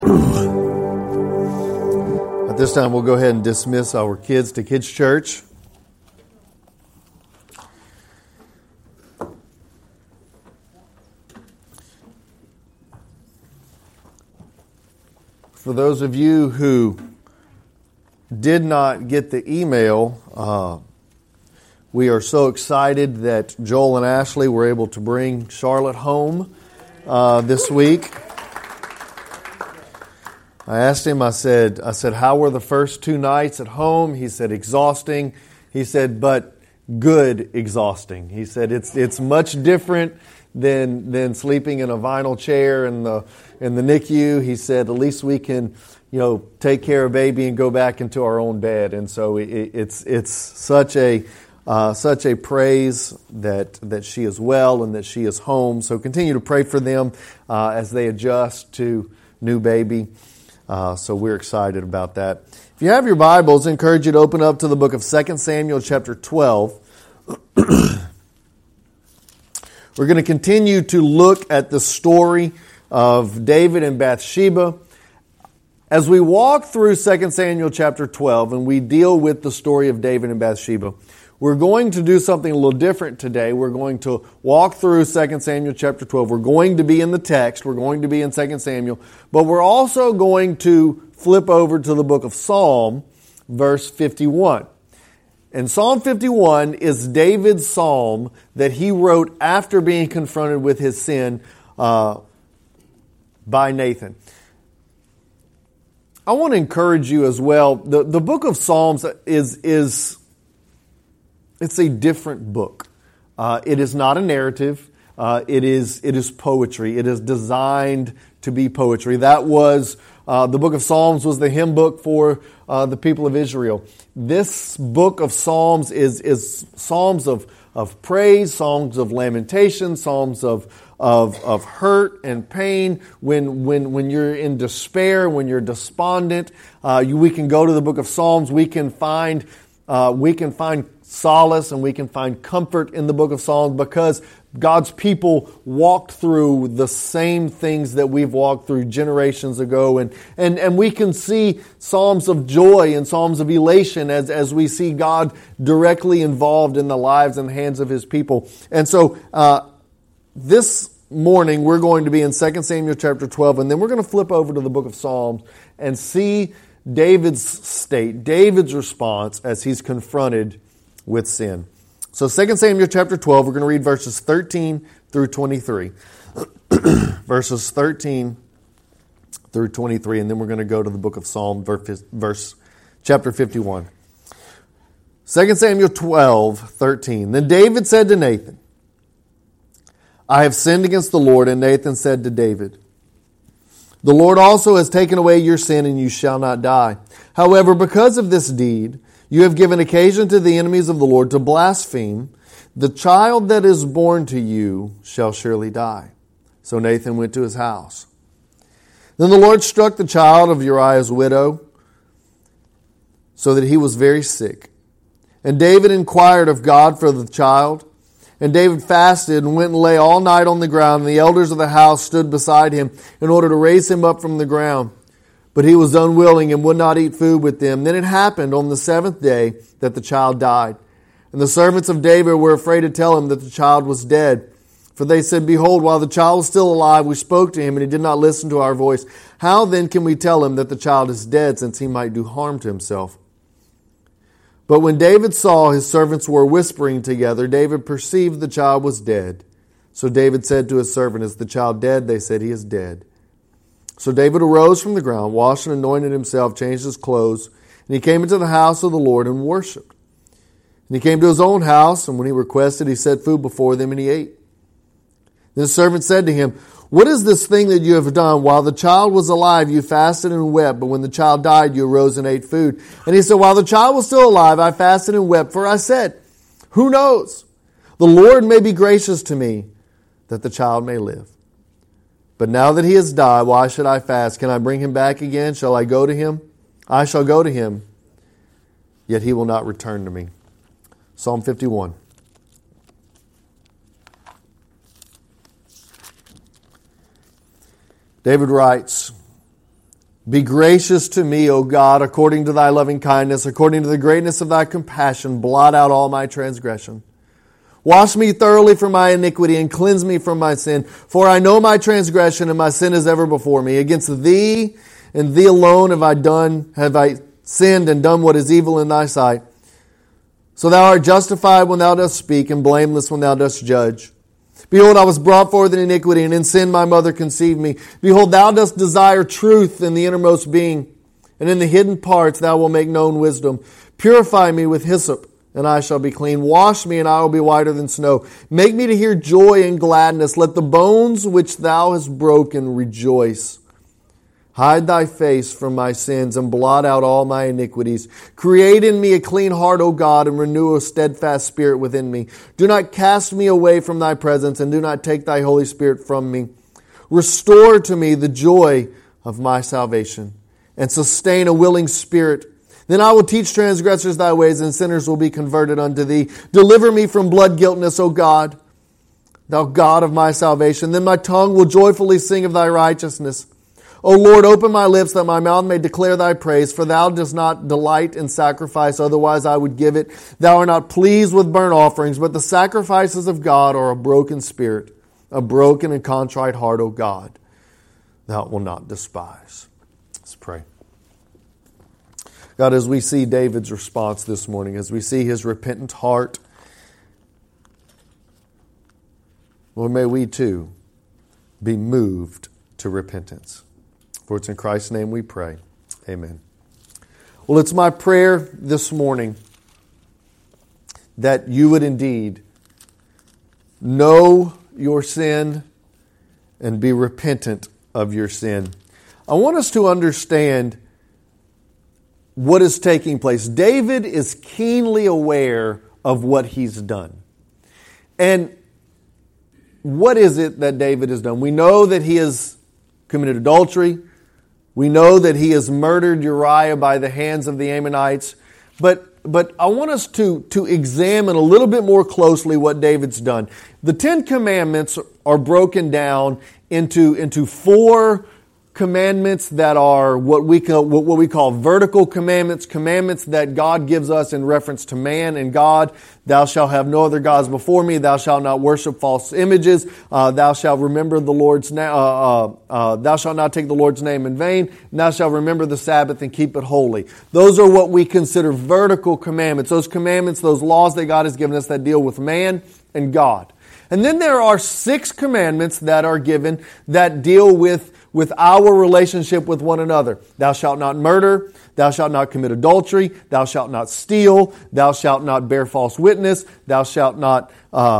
At this time, we'll go ahead and dismiss our kids to Kids Church. For those of you who did not get the email, we are so excited that Joel and Ashley were able to bring Charlotte home this week. I asked him, I said, how were the first 2 nights at home? He said, exhausting. He said, but good exhausting. He said, it's much different than sleeping in a vinyl chair in the NICU. He said, at least we can, take care of baby and go back into our own bed. And so it's such a praise that she is well and that she is home. So continue to pray for them as they adjust to new baby. So we're excited about that. If you have your Bibles, I encourage you to open up to the book of 2 Samuel chapter 12. We're going to continue to look at the story of David and Bathsheba. As we walk through 2 Samuel chapter 12 and we deal with the story of David and Bathsheba, we're going to do something a little different today. We're going to walk through 2 Samuel chapter 12. We're going to be in the text. We're going to be in 2 Samuel. But we're also going to flip over to the book of Psalm, verse 51. And Psalm 51 is David's psalm that he wrote after being confronted with his sin by Nathan. I want to encourage you as well. The book of Psalms is it's a different book. It is not a narrative. It is poetry. It is designed to be poetry. That was the book of Psalms was the hymn book for the people of Israel. This book of Psalms is psalms of praise, psalms of lamentation, psalms of hurt and pain. When you're in despair, when you're despondent, we can go to the book of Psalms. We can find solace and we can find comfort in the book of Psalms because God's people walked through the same things that we've walked through generations ago. And we can see psalms of joy and psalms of elation as we see God directly involved in the lives and hands of His people. And so this morning we're going to be in 2 Samuel chapter 12, and then we're going to flip over to the book of Psalms and see David's state, David's response as he's confronted with sin. So 2 Samuel chapter 12, we're going to read verses 13 through 23. Verses 13 through 23, and then we're going to go to the book of Psalm, chapter 51. 2 Samuel 12, 13. Then David said to Nathan, I have sinned against the Lord. And Nathan said to David, the Lord also has taken away your sin, and you shall not die. However, because of this deed, you have given occasion to the enemies of the Lord to blaspheme. The child that is born to you shall surely die. So Nathan went to his house. Then the Lord struck the child of Uriah's widow, so that he was very sick. And David inquired of God for the child. And David fasted and went and lay all night on the ground. And the elders of the house stood beside him in order to raise him up from the ground. But he was unwilling and would not eat food with them. Then it happened on the 7th day that the child died. And the servants of David were afraid to tell him that the child was dead. For they said, behold, while the child was still alive, we spoke to him, and he did not listen to our voice. How then can we tell him that the child is dead, since he might do harm to himself? But when David saw his servants were whispering together, David perceived the child was dead. So David said to his servant, is the child dead? They said, he is dead. So David arose from the ground, washed and anointed himself, changed his clothes, and he came into the house of the Lord and worshipped. And he came to his own house, and when he requested, he set food before them, and he ate. Then his servant said to him, what is this thing that you have done? While the child was alive, you fasted and wept, but when the child died, you arose and ate food. And he said, while the child was still alive, I fasted and wept, for I said, who knows? The Lord may be gracious to me, that the child may live. But now that he has died, why should I fast? Can I bring him back again? Shall I go to him? I shall go to him, yet he will not return to me. Psalm 51. David writes, Be gracious to me, O God, according to thy loving kindness, according to the greatness of thy compassion, blot out all my transgression. Wash me thoroughly from my iniquity and cleanse me from my sin. For I know my transgression and my sin is ever before me. Against thee and thee alone have I sinned and done what is evil in thy sight. So thou art justified when thou dost speak and blameless when thou dost judge. Behold, I was brought forth in iniquity, and in sin my mother conceived me. Behold, thou dost desire truth in the innermost being, and in the hidden parts thou wilt make known wisdom. Purify me with hyssop, and I shall be clean. Wash me, and I will be whiter than snow. Make me to hear joy and gladness. Let the bones which thou hast broken rejoice. Hide thy face from my sins and blot out all my iniquities. Create in me a clean heart, O God, and renew a steadfast spirit within me. Do not cast me away from thy presence, and do not take thy Holy Spirit from me. Restore to me the joy of my salvation, and sustain a willing spirit. Then I will teach transgressors thy ways, and sinners will be converted unto thee. Deliver me from blood guiltness, O God, thou God of my salvation. Then my tongue will joyfully sing of thy righteousness. O Lord, open my lips that my mouth may declare thy praise, for thou dost not delight in sacrifice, otherwise I would give it. Thou art not pleased with burnt offerings, but the sacrifices of God are a broken spirit, a broken and contrite heart, O God, thou wilt not despise. Let's pray. God, as we see David's response this morning, as we see his repentant heart, Lord, may we too be moved to repentance. For it's in Christ's name we pray. Amen. Well, it's my prayer this morning that you would indeed know your sin and be repentant of your sin. I want us to understand what is taking place. David is keenly aware of what he's done. And what is it that David has done? We know that he has committed adultery. We know that he has murdered Uriah by the hands of the Ammonites. But I want us to examine a little bit more closely what David's done. The Ten Commandments are broken down into four commandments that are what we call vertical commandments, commandments that God gives us in reference to man and God. Thou shalt have no other gods before me. Thou shalt not worship false images. Thou shalt remember the Lord's name. Thou shalt not take the Lord's name in vain. And thou shalt remember the Sabbath and keep it holy. Those are what we consider vertical commandments. Those commandments, those laws that God has given us that deal with man and God. And then there are 6 commandments that are given that deal with our relationship with one another. Thou shalt not murder. Thou shalt not commit adultery. Thou shalt not steal. Thou shalt not bear false witness. Thou shalt not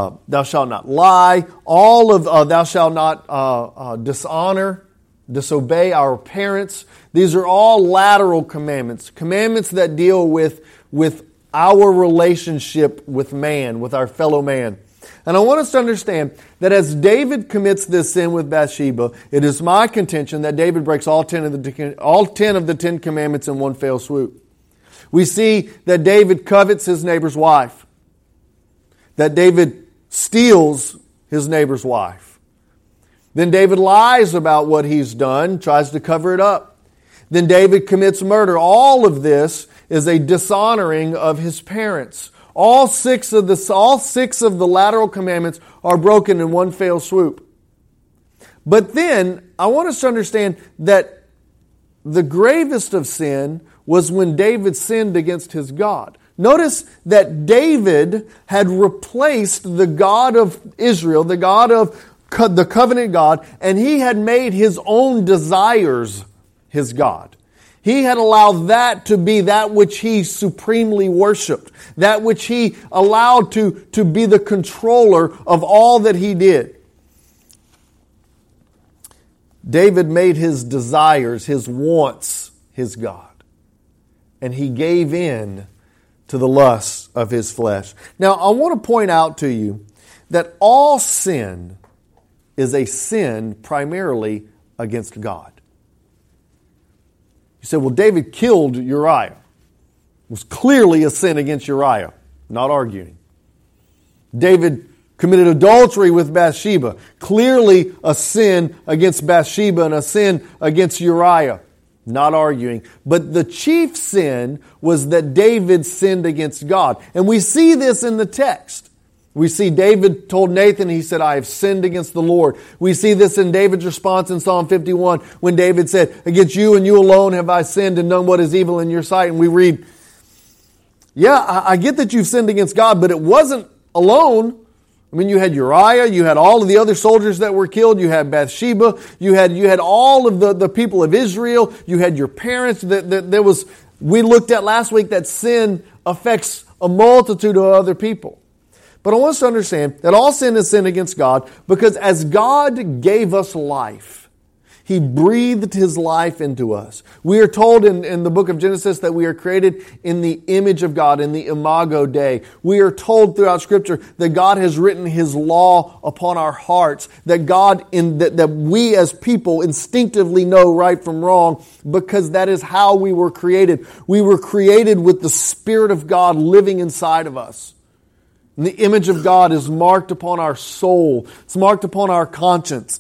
lie. All of thou shalt not dishonor, disobey our parents. These are all lateral commandments, commandments that deal with our relationship with man, with our fellow man. And I want us to understand that as David commits this sin with Bathsheba, it is my contention that David breaks all 10 of the 10 commandments in one fell swoop. We see that David covets his neighbor's wife, that David steals his neighbor's wife. Then David lies about what he's done, tries to cover it up. Then David commits murder. All of this is a dishonoring of his parents. All six of the lateral commandments are broken in one fell swoop. But then, I want us to understand that the gravest of sin was when David sinned against his God. Notice that David had replaced the God of Israel, the God of the covenant God, and he had made his own desires his God. He had allowed that to be that which he supremely worshiped, that which he allowed to be the controller of all that he did. David made his desires, his wants, his God. And he gave in to the lusts of his flesh. Now, I want to point out to you that all sin is a sin primarily against God. You say, well, David killed Uriah. It was clearly a sin against Uriah. Not arguing. David committed adultery with Bathsheba. Clearly a sin against Bathsheba and a sin against Uriah. not arguing. But the chief sin was that David sinned against God. And we see this in the text. We see David told Nathan, he said, I have sinned against the Lord. We see this in David's response in Psalm 51 when David said, against you and you alone have I sinned and done what is evil in your sight. And we read, yeah, I get that you've sinned against God, but it wasn't alone. I mean, you had Uriah, you had all of the other soldiers that were killed, you had Bathsheba, you had all of the people of Israel, you had your parents. We looked at last week that sin affects a multitude of other people. But I want us to understand that all sin is sin against God because as God gave us life, He breathed His life into us. We are told in the book of Genesis that we are created in the image of God, in the imago Dei. We are told throughout Scripture that God has written His law upon our hearts, that that we as people instinctively know right from wrong because that is how we were created. We were created with the Spirit of God living inside of us. And the image of God is marked upon our soul. It's marked upon our conscience.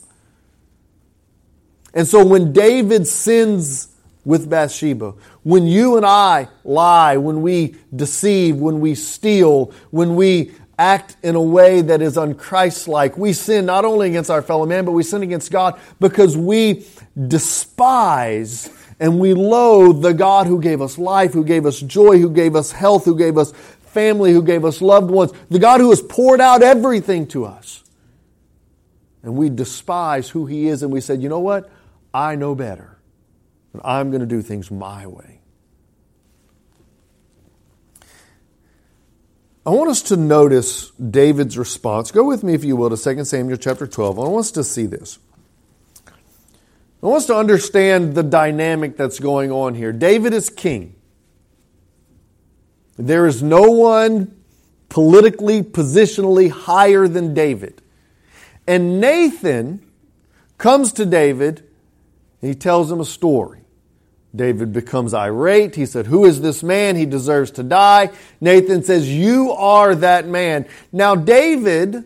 And so when David sins with Bathsheba, when you and I lie, when we deceive, when we steal, when we act in a way that is unchristlike, we sin not only against our fellow man, but we sin against God because we despise and we loathe the God who gave us life, who gave us joy, who gave us health, who gave us family, who gave us loved ones, the God who has poured out everything to us. And we despise who He is and we said, you know what? I know better. And I'm going to do things my way. I want us to notice David's response. Go with me, if you will, to 2 Samuel chapter 12. I want us to see this. I want us to understand the dynamic that's going on here. David is king. There is no one politically, positionally higher than David. And Nathan comes to David and he tells him a story. David becomes irate. He said, who is this man? He deserves to die. Nathan says, you are that man. Now David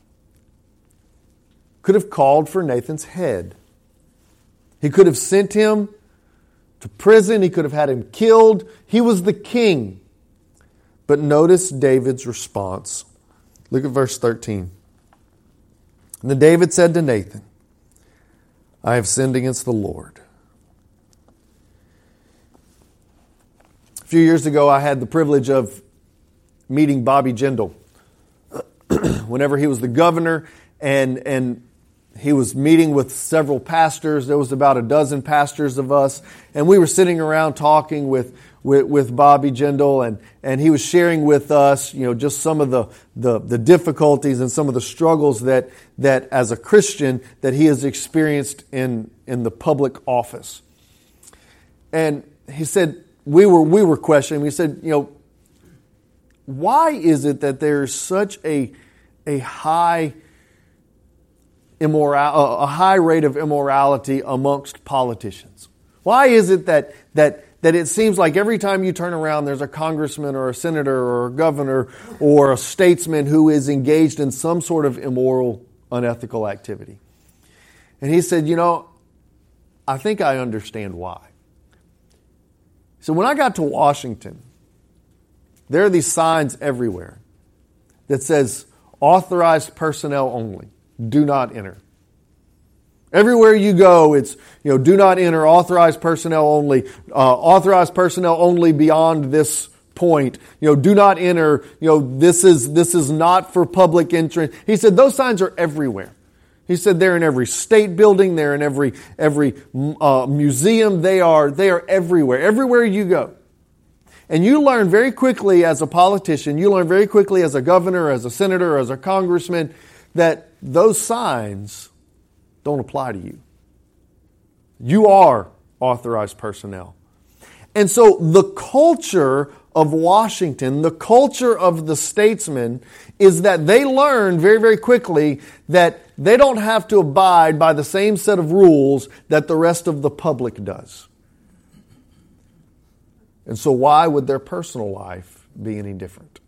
could have called for Nathan's head. He could have sent him to prison. He could have had him killed. He was the king. But notice David's response. Look at verse 13. And then David said to Nathan, I have sinned against the Lord. A few years ago, I had the privilege of meeting Bobby Jindal. Whenever he was the governor and he was meeting with several pastors, there was about a dozen pastors of us, and we were sitting around talking with Bobby Jindal, and he was sharing with us, just some of the difficulties and some of the struggles that as a Christian that he has experienced in the public office. And he said, we were questioning. We said, why is it that there's such a high rate of immorality amongst politicians? Why is it that it seems like every time you turn around, there's a congressman or a senator or a governor or a statesman who is engaged in some sort of immoral, unethical activity? And he said, I think I understand why. So when I got to Washington, there are these signs everywhere that says, authorized personnel only, do not enter. Everywhere you go, it's, do not enter, authorized personnel only beyond this point. Do not enter, this is not for public entrance. He said those signs are everywhere. He said they're in every state building, they're in every museum, they are everywhere. Everywhere you go. And you learn very quickly as a politician, you learn very quickly as a governor, as a senator, as a congressman, that those signs don't apply to you. You are authorized personnel. And so the culture of Washington, the culture of the statesman, is that they learn very, very quickly that they don't have to abide by the same set of rules that the rest of the public does. And so why would their personal life be any different?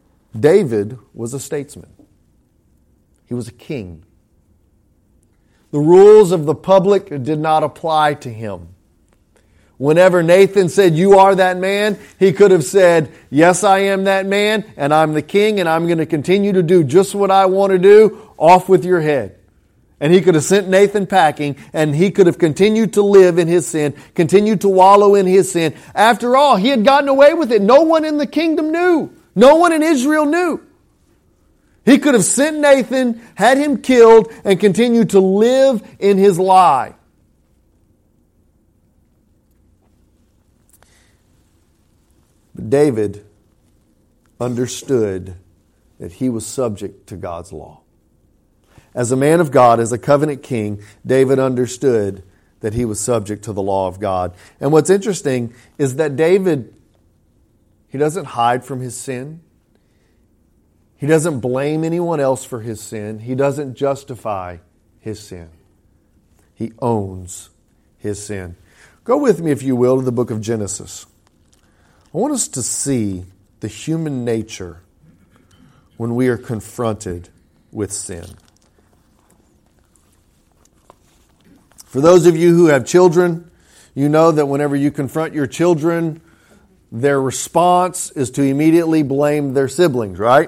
David was a statesman. He was a king. The rules of the public did not apply to him. Whenever Nathan said, "You are that man," he could have said, "Yes, I am that man, and I'm the king, and I'm going to continue to do just what I want to do. Off with your head." And he could have sent Nathan packing, and he could have continued to live in his sin, continued to wallow in his sin. After all, he had gotten away with it. No one in the kingdom knew. No one in Israel knew. He could have sent Nathan, had him killed, and continued to live in his lie. But David understood that he was subject to God's law. As a man of God, as a covenant king, David understood that he was subject to the law of God. And what's interesting is that David, he doesn't hide from his sin. He doesn't blame anyone else for his sin. He doesn't justify his sin. He owns his sin. Go with me, if you will, to the book of Genesis. I want us to see the human nature when we are confronted with sin. For those of you who have children, you know that whenever you confront your children, their response is to immediately blame their siblings, right?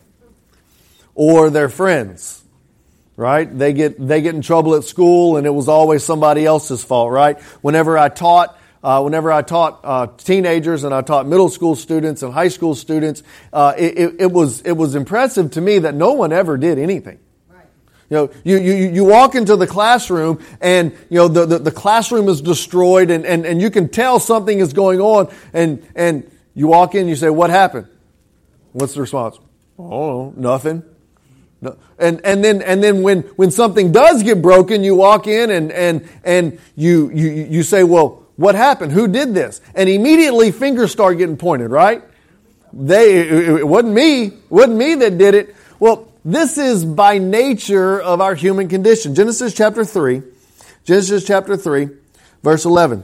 Or their friends, right? They get in trouble at school, and it was always somebody else's fault, right? Whenever I taught teenagers, and I taught middle school students and high school students, it was impressive to me that no one ever did anything. You walk into the classroom, and the classroom is destroyed, and you can tell something is going on, and you walk in, you say, "What happened?" What's the response? "Oh, nothing." No. And then when something does get broken, you walk in and you say, "Well, what happened? Who did this?" And immediately fingers start getting pointed, right? It wasn't me. It wasn't me that did it. Well, this is by nature of our human condition. Genesis chapter 3, verse 11.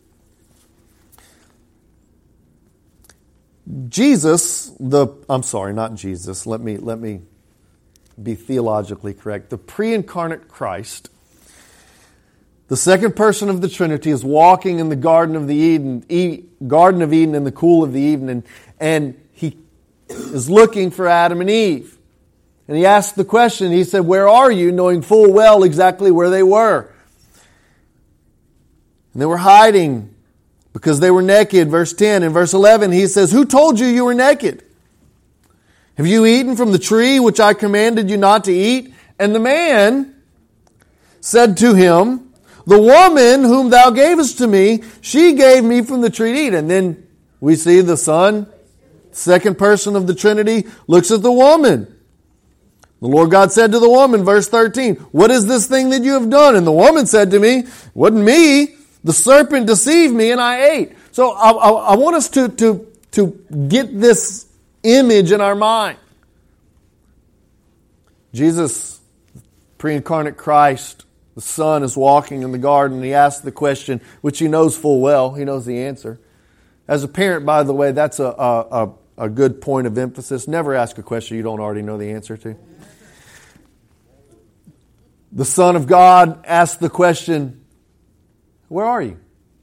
Let me be theologically correct. The pre-incarnate Christ, the second person of the Trinity, is walking in the Garden of Eden in the cool of the evening, and he is looking for Adam and Eve. And he asked the question, he said, "Where are you?" knowing full well exactly where they were. And they were hiding because they were naked. Verse 10 and verse 11, he says, "Who told you were naked? Have you eaten from the tree which I commanded you not to eat?" And the man said to him, "The woman whom thou gavest to me, she gave me from the tree to eat." And then we see the Son, second person of the Trinity, looks at the woman. The Lord God said to the woman, verse 13, "What is this thing that you have done?" And the woman said to me, "It wasn't me. The serpent deceived me and I ate." So I want us to get this image in our mind. Jesus, pre-incarnate Christ, the Son, is walking in the garden. He asks the question, which he knows full well. He knows the answer. As a parent, by the way, that's a good point of emphasis. Never ask a question you don't already know the answer to. The Son of God asks the question, "Where are you?"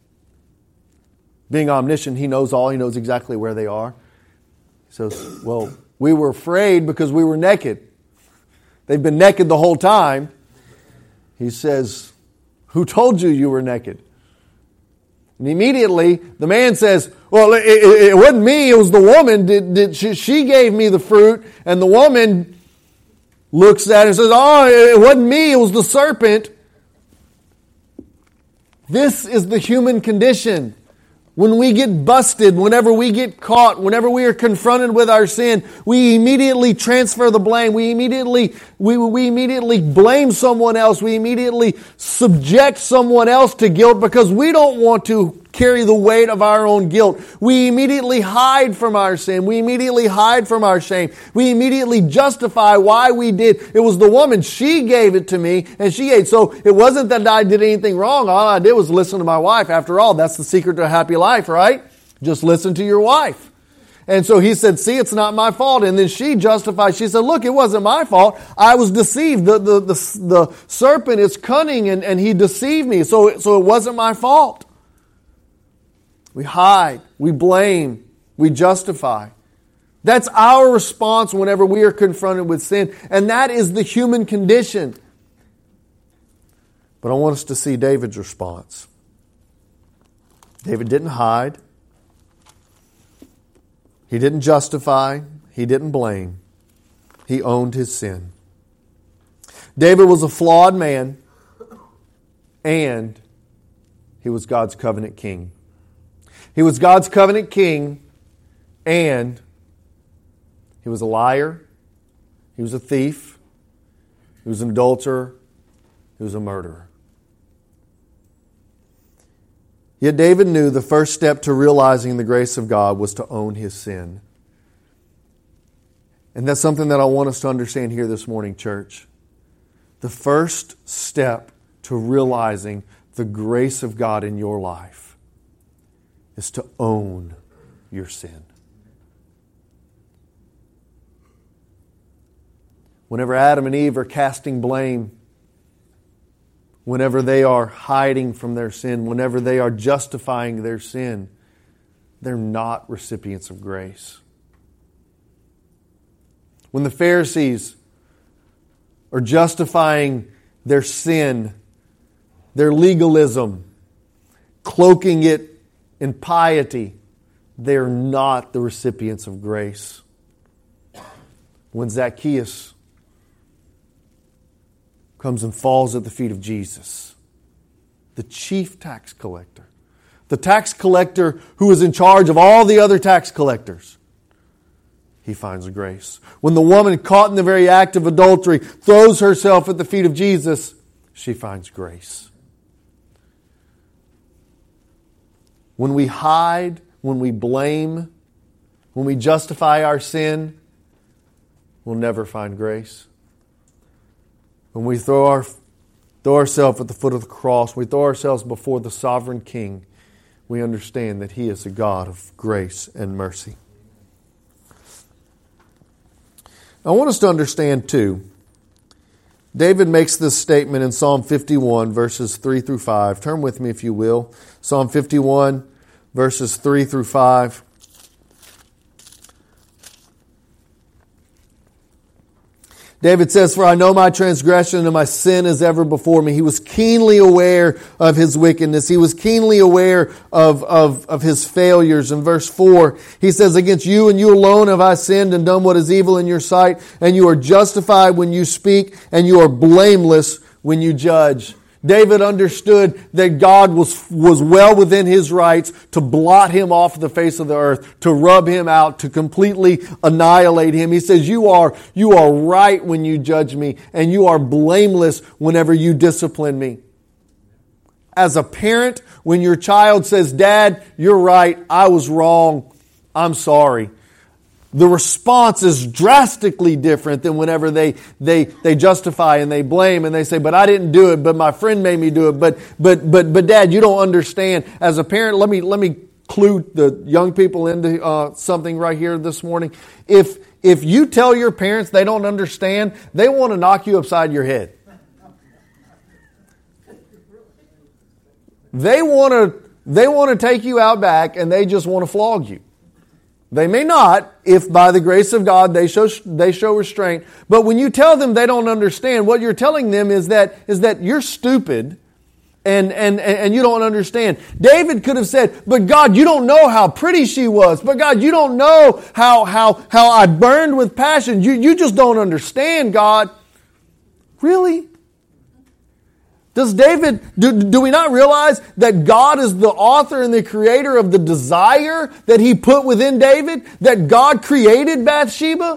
Being omniscient, he knows all. He knows exactly where they are. He says, "Well, we were afraid because we were naked." They've been naked the whole time. He says, "Who told you were naked?" And immediately the man says, "Well, it wasn't me. It was the woman. She gave me the fruit." And the woman looks at it and says, "Oh, it wasn't me. It was the serpent." This is the human condition. When we get busted, whenever we get caught, whenever we are confronted with our sin, we immediately transfer the blame. We immediately blame someone else. We immediately subject someone else to guilt because we don't want to carry the weight of our own guilt. We immediately hide from our sin. We immediately hide from our shame. We immediately justify why we did. It was the woman. She gave it to me and she ate. So it wasn't that I did anything wrong. All I did was listen to my wife. After all, that's the secret to a happy life, right? Just listen to your wife. And so he said, see, it's not my fault. And then she justified. She said, look, it wasn't my fault. I was deceived. The serpent is cunning and he deceived me. So it wasn't my fault. We hide. We blame. We justify. That's our response whenever we are confronted with sin. And that is the human condition. But I want us to see David's response. David didn't hide. He didn't justify. He didn't blame. He owned his sin. David was a flawed man, and he was God's covenant king. He was God's covenant king, and he was a liar. He was a thief. He was an adulterer. He was a murderer. Yet David knew the first step to realizing the grace of God was to own his sin. And that's something that I want us to understand here this morning, church. The first step to realizing the grace of God in your life is to own your sin. Whenever Adam and Eve are casting blame, whenever they are hiding from their sin, whenever they are justifying their sin, they're not recipients of grace. When the Pharisees are justifying their sin, their legalism, cloaking it in piety, they're not the recipients of grace. When Zacchaeus comes and falls at the feet of Jesus, the chief tax collector, the tax collector who is in charge of all the other tax collectors, he finds grace. When the woman caught in the very act of adultery throws herself at the feet of Jesus, she finds grace. When we hide, when we blame, when we justify our sin, we'll never find grace. When we throw ourselves at the foot of the cross, we throw ourselves before the sovereign King, we understand that He is a God of grace and mercy. I want us to understand too, David makes this statement in Psalm 51, verses 3 through 5. Turn with me if you will. Psalm 51, verses 3 through 5. David says, "For I know my transgression and my sin is ever before me." He was keenly aware of his wickedness. He was keenly aware of his failures. In verse 4, he says, "Against you and you alone have I sinned and done what is evil in your sight, and you are justified when you speak, and you are blameless when you judge." David understood that God was well within His rights to blot him off the face of the earth, to rub him out, to completely annihilate him. He says, you are right when you judge me, and you are blameless whenever you discipline me. As a parent, when your child says, "Dad, you're right, I was wrong, I'm sorry," the response is drastically different than whenever they justify and they blame and they say, "But I didn't do it, but my friend made me do it, but Dad, you don't understand." As a parent, let me clue the young people into something right here this morning. If you tell your parents they don't understand, they want to knock you upside your head. They want to take you out back and they just want to flog you. They may not, if by the grace of God they show restraint. But when you tell them they don't understand, what you're telling them is that you're stupid and you don't understand. David could have said, "But God, you don't know how pretty she was. But God, you don't know how I burned with passion. You just don't understand, God." Really? Does David, do we not realize that God is the author and the creator of the desire that He put within David? That God created Bathsheba?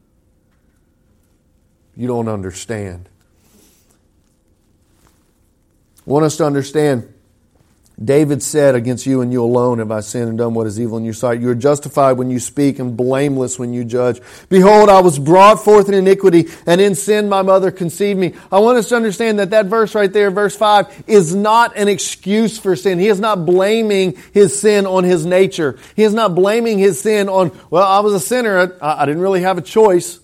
You don't understand. I want us to understand David said, against you and you alone have I sinned and done what is evil in your sight. You are justified when you speak and blameless when you judge. Behold, I was brought forth in iniquity, and in sin my mother conceived me. I want us to understand that verse right there, verse 5, is not an excuse for sin. He is not blaming his sin on his nature. He is not blaming his sin on, well, I was a sinner. I didn't really have a choice.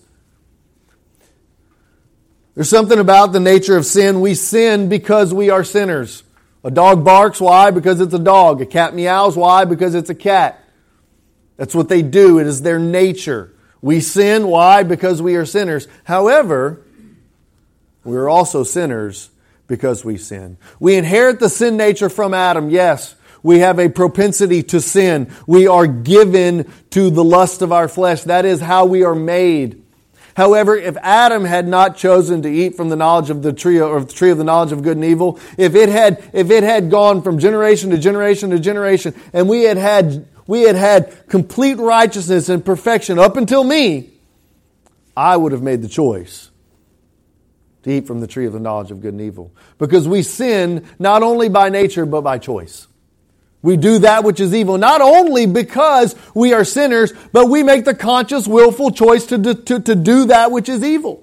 There's something about the nature of sin. We sin because we are sinners. A dog barks, why? Because it's a dog. A cat meows, why? Because it's a cat. That's what they do. It is their nature. We sin, why? Because we are sinners. However, we are also sinners because we sin. We inherit the sin nature from Adam, yes. We have a propensity to sin. We are given to the lust of our flesh. That is how we are made. However, if Adam had not chosen to eat from the knowledge of the tree, or the tree of the knowledge of good and evil, if it had gone from generation to generation to generation, and we had had complete righteousness and perfection up until me, I would have made the choice to eat from the tree of the knowledge of good and evil. Because we sin not only by nature, but by choice. We do that which is evil, not only because we are sinners, but we make the conscious, willful choice to do that which is evil.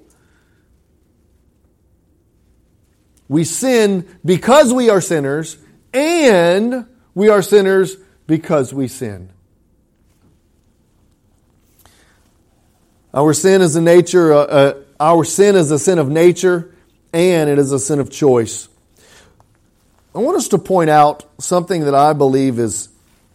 We sin because we are sinners, and we are sinners because we sin. Our sin is our sin is a sin of nature, and it is a sin of choice. I want us to point out something that I believe is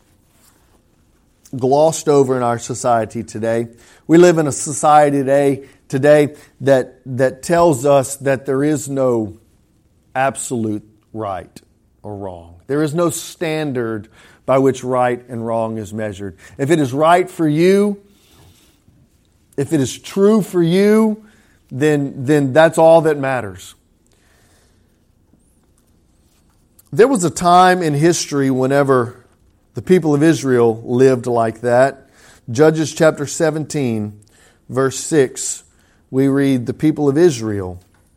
glossed over in our society today. We live in a society today that tells us that there is no absolute right or wrong. There is no standard by which right and wrong is measured. If it is right for you, if it is true for you, then that's all that matters. There was a time in history whenever the people of Israel lived like that. Judges chapter 17, verse 6, we read, the people of Israel.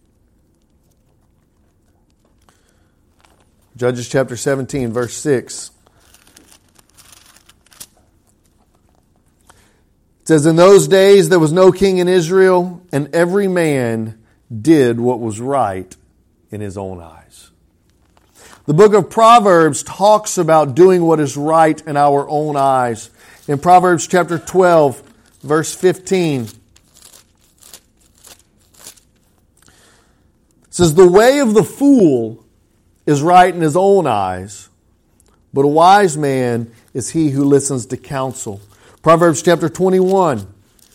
Judges chapter 17, verse 6. It says, in those days there was no king in Israel, and every man did what was right in his own eyes. The book of Proverbs talks about doing what is right in our own eyes. In Proverbs chapter 12, verse 15, it says, the way of the fool is right in his own eyes, but a wise man is he who listens to counsel. Proverbs chapter 21.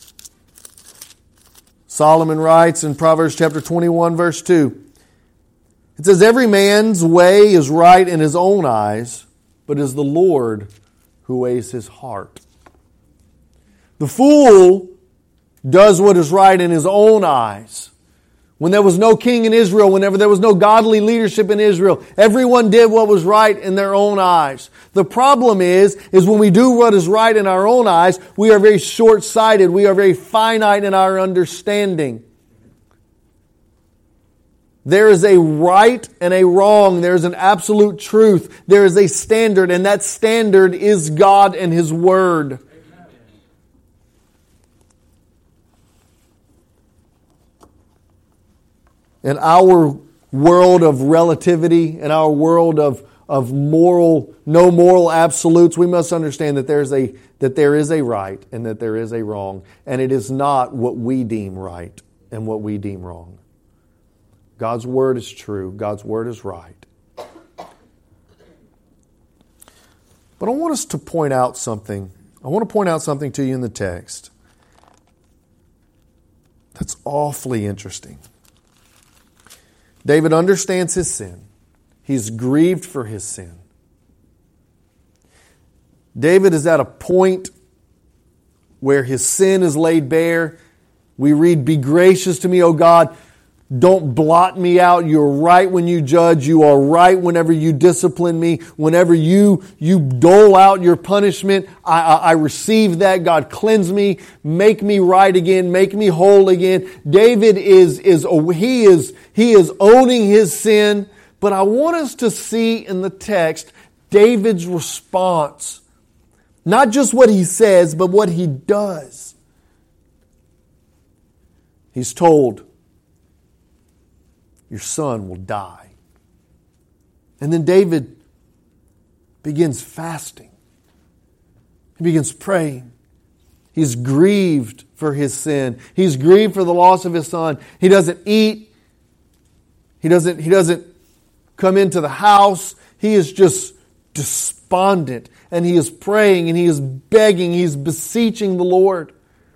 Solomon writes in Proverbs chapter 21, verse 2, it says, every man's way is right in his own eyes, but it is the Lord who weighs his heart. The fool does what is right in his own eyes. When there was no king in Israel, whenever there was no godly leadership in Israel, everyone did what was right in their own eyes. The problem is when we do what is right in our own eyes, we are very short-sighted. We are very finite in our understanding. There is a right and a wrong. There is an absolute truth. There is a standard, and that standard is God and His Word. In our world of relativity, in our world of no moral absolutes, we must understand that there is a right and that there is a wrong, and it is not what we deem right and what we deem wrong. God's Word is true. God's Word is right. But I want us to point out something. I want to point out something to you in the text that's awfully interesting. David understands his sin. He's grieved for his sin. David is at a point where his sin is laid bare. We read, be gracious to me, O God. Don't blot me out. You're right when you judge. You are right whenever you discipline me. Whenever you dole out your punishment, I receive that. God, cleanse me. Make me right again. Make me whole again. David is owning his sin. But I want us to see in the text David's response. Not just what he says, but what he does. He's told, your son will die. And then David begins fasting. He begins praying. He's grieved for his sin. He's grieved for the loss of his son. He doesn't eat. He doesn't come into the house. He is just despondent. And he is praying and he is begging. He's beseeching the Lord.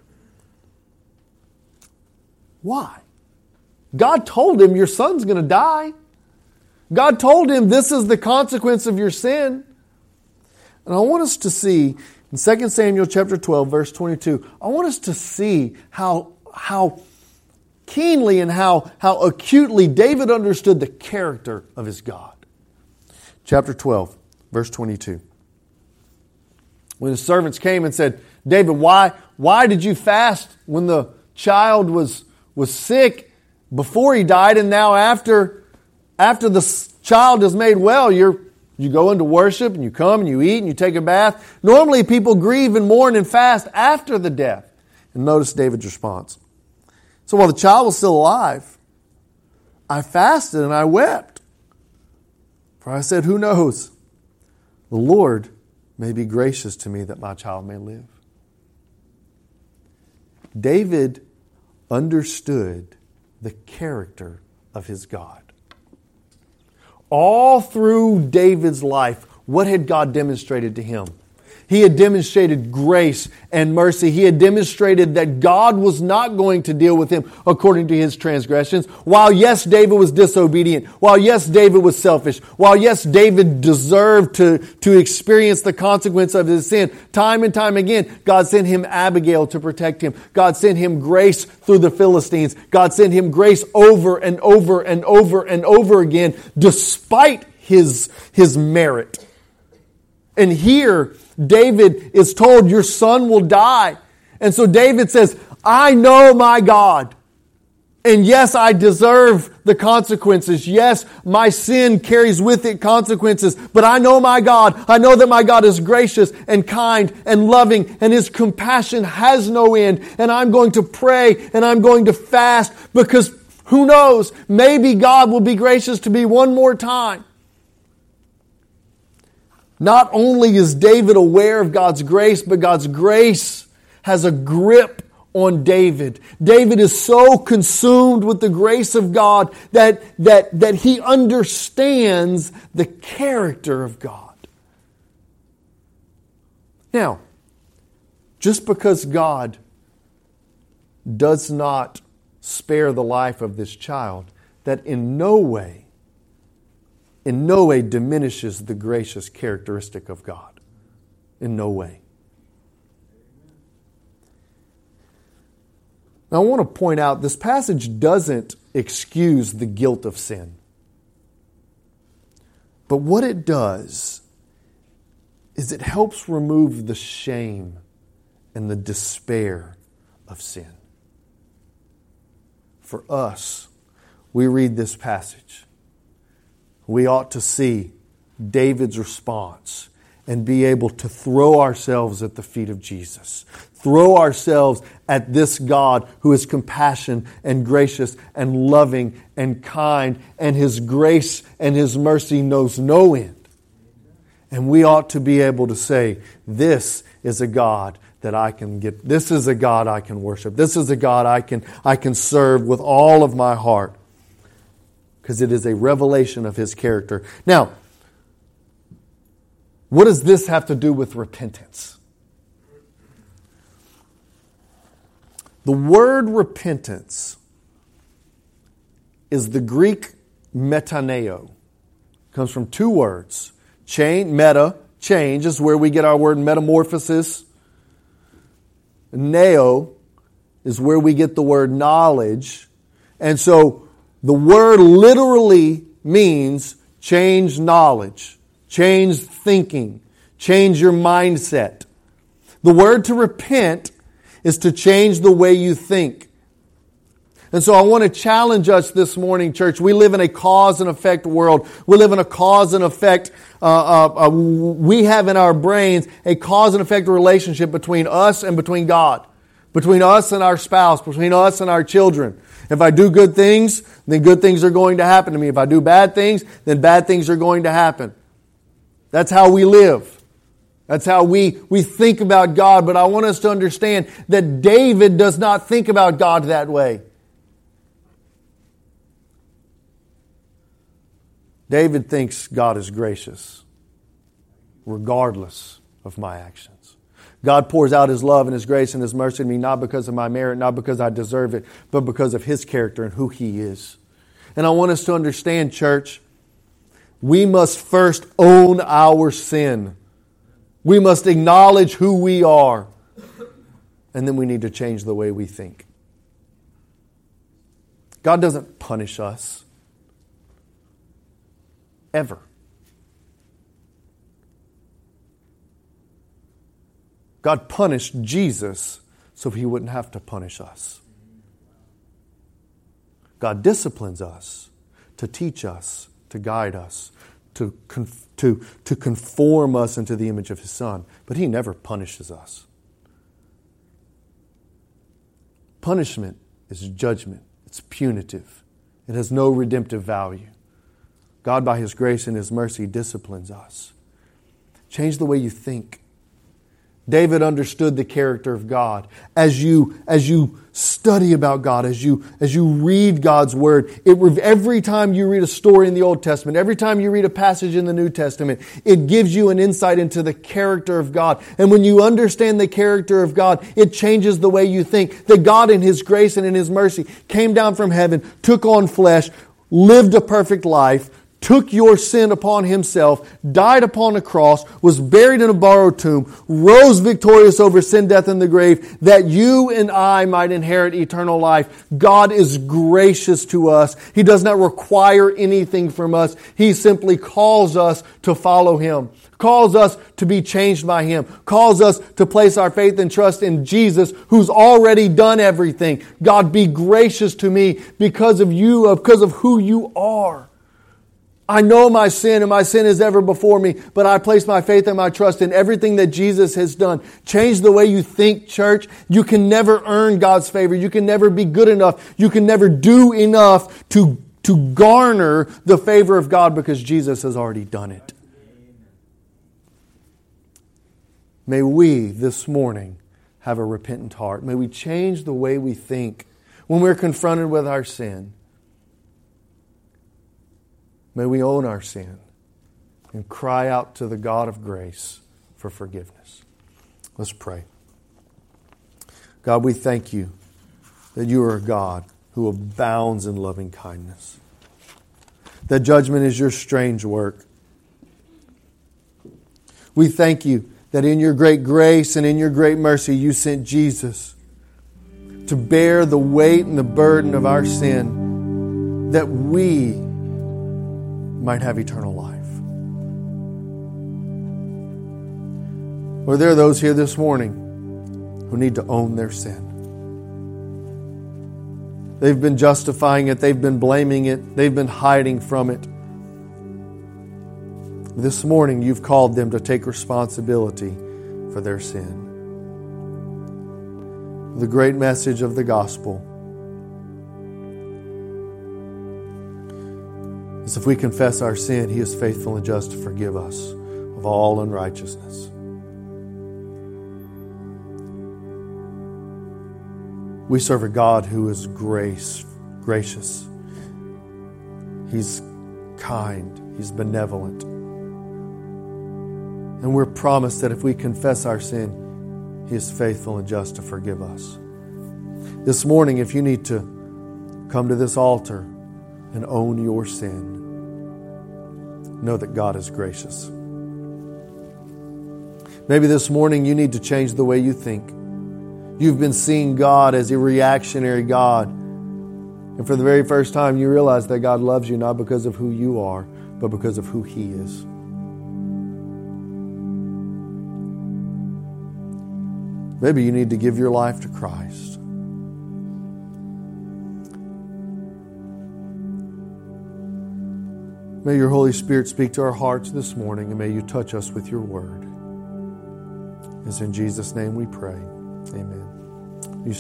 Why? God told him your son's going to die. God told him this is the consequence of your sin. And I want us to see in 2 Samuel chapter 12, verse 22, I want us to see how keenly and how acutely David understood the character of his God. Chapter 12, verse 22. When his servants came and said, David, why did you fast when the child was sick before he died, and now after the child is made well, you go into worship and you come and you eat and you take a bath. Normally people grieve and mourn and fast after the death. And notice David's response. So while the child was still alive, I fasted and I wept. For I said, who knows? The Lord may be gracious to me that my child may live. David understood the character of his God. All through David's life, what had God demonstrated to him? He had demonstrated grace and mercy. He had demonstrated that God was not going to deal with him according to his transgressions. While yes, David was disobedient. While yes, David was selfish. While yes, David deserved to experience the consequence of his sin. Time and time again, God sent him Abigail to protect him. God sent him grace through the Philistines. God sent him grace over and over and over and over again, despite his merit. And here, David is told, your son will die. And so David says, I know my God. And yes, I deserve the consequences. Yes, my sin carries with it consequences. But I know my God. I know that my God is gracious and kind and loving, and His compassion has no end. And I'm going to pray and I'm going to fast, because who knows, maybe God will be gracious to me one more time. Not only is David aware of God's grace, but God's grace has a grip on David. David is so consumed with the grace of God that he understands the character of God. Now, just because God does not spare the life of this child, that in no way diminishes the gracious characteristic of God. In no way. Now I want to point out, this passage doesn't excuse the guilt of sin. But what it does is it helps remove the shame and the despair of sin. For us, we read this passage. We ought to see David's response and be able to throw ourselves at the feet of Jesus. Throw ourselves at this God who is compassionate and gracious and loving and kind, and His grace and His mercy knows no end. And we ought to be able to say, this is a God that I can get. This is a God I can worship. This is a God I can serve with all of my heart. Because it is a revelation of His character. Now, what does this have to do with repentance? The word repentance is the Greek metaneo. It comes from two words. Meta, change, is where we get our word metamorphosis. Neo is where we get the word knowledge. And so, the word literally means change knowledge, change thinking, change your mindset. The word to repent is to change the way you think. And so I want to challenge us this morning, church. We live in a cause and effect world. We live in a cause and effect. We have in our brains a cause and effect relationship between us and between God, between us and our spouse, between us and our children. If I do good things, then good things are going to happen to me. If I do bad things, then bad things are going to happen. That's how we live. That's how we think about God. But I want us to understand that David does not think about God that way. David thinks God is gracious, regardless of my actions. God pours out His love and His grace and His mercy to me, not because of my merit, not because I deserve it, but because of His character and who He is. And I want us to understand, church, we must first own our sin. We must acknowledge who we are. And then we need to change the way we think. God doesn't punish us. Ever. God punished Jesus so He wouldn't have to punish us. God disciplines us to teach us, to guide us, to conform us into the image of His Son. But He never punishes us. Punishment is judgment. It's punitive. It has no redemptive value. God, by His grace and His mercy, disciplines us. Change the way you think. David understood the character of God. As you study about God, as you read God's Word, every time you read a story in the Old Testament, every time you read a passage in the New Testament, it gives you an insight into the character of God. And when you understand the character of God, it changes the way you think. That God in His grace and in His mercy came down from heaven, took on flesh, lived a perfect life, took your sin upon Himself, died upon a cross, was buried in a borrowed tomb, rose victorious over sin, death, and the grave, that you and I might inherit eternal life. God is gracious to us. He does not require anything from us. He simply calls us to follow Him, calls us to be changed by Him, calls us to place our faith and trust in Jesus, who's already done everything. God, be gracious to me because of you, because of who you are. I know my sin, and my sin is ever before me, but I place my faith and my trust in everything that Jesus has done. Change the way you think, church. You can never earn God's favor. You can never be good enough. You can never do enough to garner the favor of God because Jesus has already done it. May we this morning have a repentant heart. May we change the way we think when we're confronted with our sin. May we own our sin and cry out to the God of grace for forgiveness. Let's pray. God, we thank You that You are a God who abounds in loving kindness. That judgment is Your strange work. We thank You that in Your great grace and in Your great mercy You sent Jesus to bear the weight and the burden of our sin, that we might have eternal life. Or there are those here this morning who need to own their sin. They've been justifying it. They've been blaming it. They've been hiding from it. This morning, You've called them to take responsibility for their sin. The great message of the gospel is if we confess our sin, He is faithful and just to forgive us of all unrighteousness. We serve a God who is gracious. He's kind. He's benevolent. And we're promised that if we confess our sin, He is faithful and just to forgive us. This morning, if you need to come to this altar and own your sin, know that God is gracious. Maybe this morning you need to change the way you think. You've been seeing God as a reactionary God. And for the very first time, you realize that God loves you not because of who you are, but because of who He is. Maybe you need to give your life to Christ. May your Holy Spirit speak to our hearts this morning, and may you touch us with your word. It's in Jesus' name we pray. Amen.